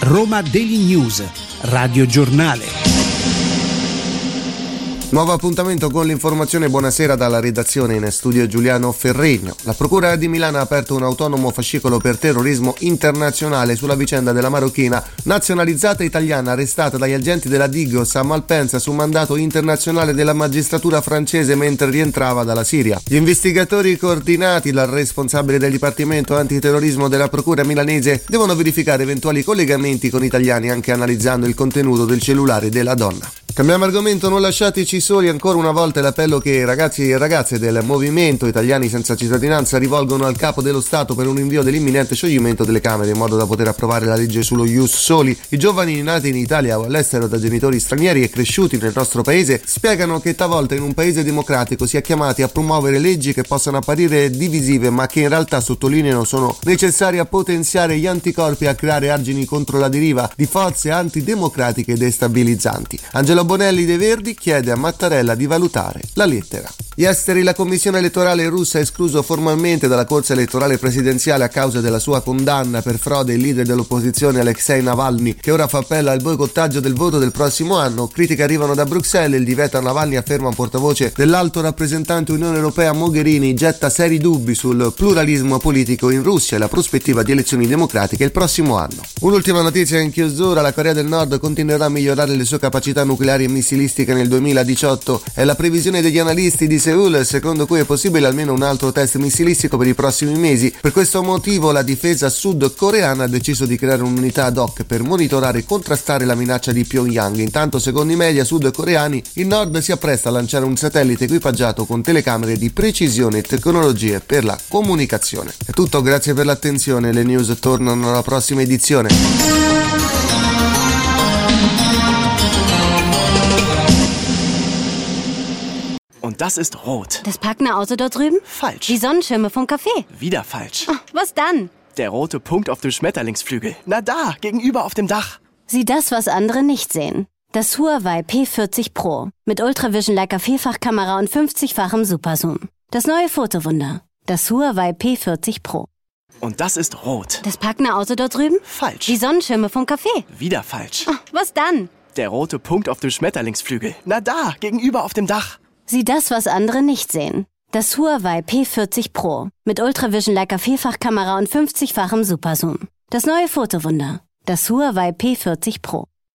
Roma Daily News, Radio Giornale. Nuovo appuntamento con l'informazione. Buonasera dalla redazione, in studio Giuliano Ferregno. La Procura di Milano ha aperto un autonomo fascicolo per terrorismo internazionale sulla vicenda della marocchina nazionalizzata italiana arrestata dagli agenti della Digos a Malpensa su mandato internazionale della magistratura francese mentre rientrava dalla Siria. Gli investigatori, coordinati dal responsabile del Dipartimento Antiterrorismo della Procura milanese, devono verificare eventuali collegamenti con italiani anche analizzando il contenuto del cellulare della donna. Cambiamo argomento, non lasciateci soli. Ancora una volta l'appello che ragazzi e ragazze del Movimento Italiani Senza Cittadinanza rivolgono al Capo dello Stato per un invio dell'imminente scioglimento delle Camere in modo da poter approvare la legge sullo Ius Soli. I giovani nati in Italia o all'estero da genitori stranieri e cresciuti nel nostro paese spiegano che talvolta in un paese democratico si è chiamati a promuovere leggi che possano apparire divisive ma che in realtà, sottolineano, sono necessarie a potenziare gli anticorpi e a creare argini contro la deriva di forze antidemocratiche e destabilizzanti. Angelo Bonelli dei Verdi chiede a Mattarella di valutare la lettera. Gli esteri. La commissione elettorale russa ha escluso formalmente dalla corsa elettorale presidenziale a causa della sua condanna per frode il leader dell'opposizione Alexei Navalny, che ora fa appello al boicottaggio del voto del prossimo anno. Critiche arrivano da Bruxelles. Il divieto a Navalny, afferma un portavoce dell'alto rappresentante Unione Europea Mogherini, getta seri dubbi sul pluralismo politico in Russia e la prospettiva di elezioni democratiche il prossimo anno. Un'ultima notizia in chiusura: la Corea del Nord continuerà a migliorare le sue capacità nucleari e missilistiche nel 2018. È la previsione degli analisti di Seoul, secondo cui è possibile almeno un altro test missilistico per i prossimi mesi. Per questo motivo la difesa sudcoreana ha deciso di creare un'unità ad hoc per monitorare e contrastare la minaccia di Pyongyang. Intanto, secondo i media sudcoreani, il Nord si appresta a lanciare un satellite equipaggiato con telecamere di precisione e tecnologie per la comunicazione. È tutto, grazie per l'attenzione. Le news tornano alla prossima edizione. Und das ist rot. Das Partnerauto dort drüben? Falsch. Die Sonnenschirme vom Café? Wieder falsch. Oh, was dann? Der rote Punkt auf dem Schmetterlingsflügel. Na da, gegenüber auf dem Dach. Sieh das, was andere nicht sehen. Das Huawei P40 Pro. Mit Ultravision Leica Vielfachkamera und 50-fachem Superzoom. Das neue Fotowunder. Das Huawei P40 Pro. Und das ist rot. Das Partnerauto dort drüben? Falsch. Die Sonnenschirme vom Café? Wieder falsch. Oh, was dann? Der rote Punkt auf dem Schmetterlingsflügel. Na da, gegenüber auf dem Dach. Sieh das, was andere nicht sehen. Das Huawei P40 Pro. Mit Ultravision Leica Vielfachkamera und 50-fachem Superzoom. Das neue Fotowunder. Das Huawei P40 Pro.